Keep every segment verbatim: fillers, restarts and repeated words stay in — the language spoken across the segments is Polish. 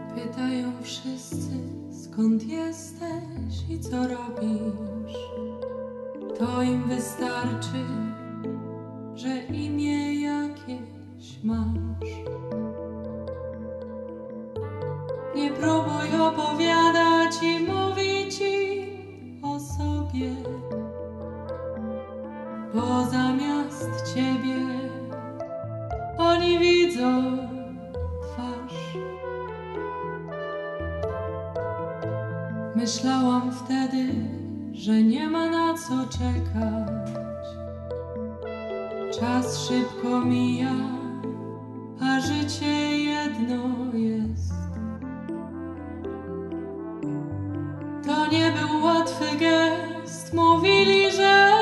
Pytają wszyscy, skąd jesteś i co robisz. To im wystarczy, że imię jakieś masz. Nie próbuj opowiadać i mówić im o sobie, bo zamiast ciebie oni widzą twarz. Myślałam wtedy, że nie ma na co czekać. Czas szybko mija, a życie jedno jest. To nie był łatwy gest, mówili, że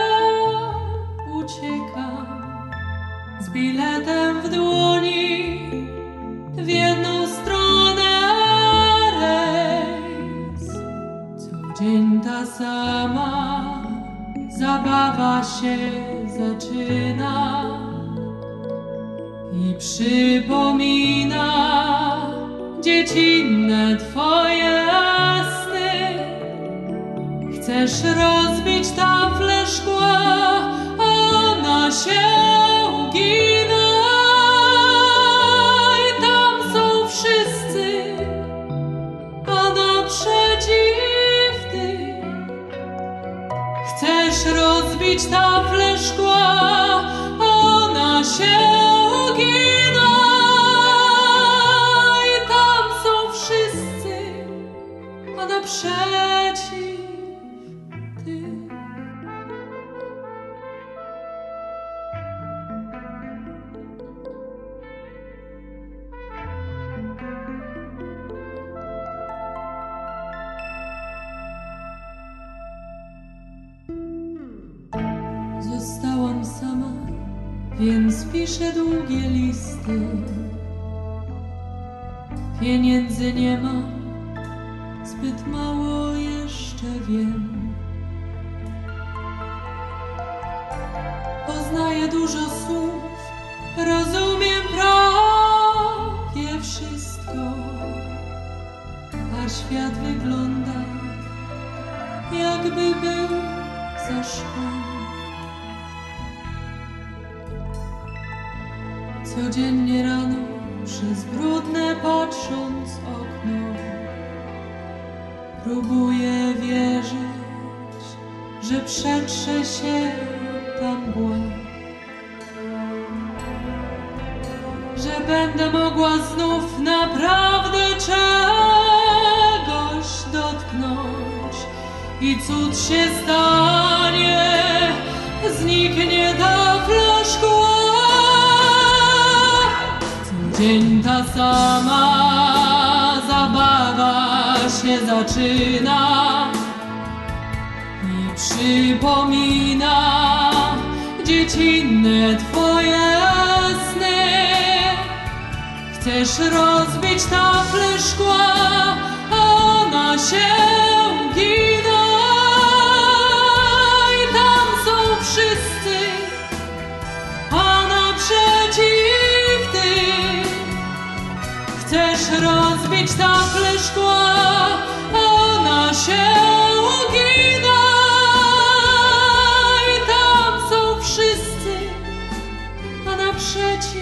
uciekam z biletem w dłoni w jedną stronę rejs. Co dzień ta sama zabawa się zaczyna i przypomina dziecinne twoje sny. Chcesz rozbić taflę szkła, a ona się ugina. I tam są wszyscy, a naprzeciw ty. Chcesz rozbić taflę szkła, a ona się ugina. I tam są wszyscy, a naprzeciw ty. Zostałam sama, więc piszę długie listy. Pieniędzy nie mam, zbyt mało jeszcze wiem. Poznaję dużo słów, rozumiem prawie wszystko, a świat wygląda, jakby był za szkłem. Codziennie rano, przez brudne patrząc okno, próbuję wierzyć, że przetrze się ta mgła, że będę mogła znów naprawdę czegoś dotknąć i cud się stanie, zniknie tafla szkła. Dzień ta sama zabawa się zaczyna i przypomina dziecinne twoje sny. Chcesz rozbić taflę szkła, a ona się ugina. I tam są wszyscy, a naprzeciw ty. Chcesz rozbić taflę szkła, a ona się ugina. I tam są wszyscy, a naprzeciw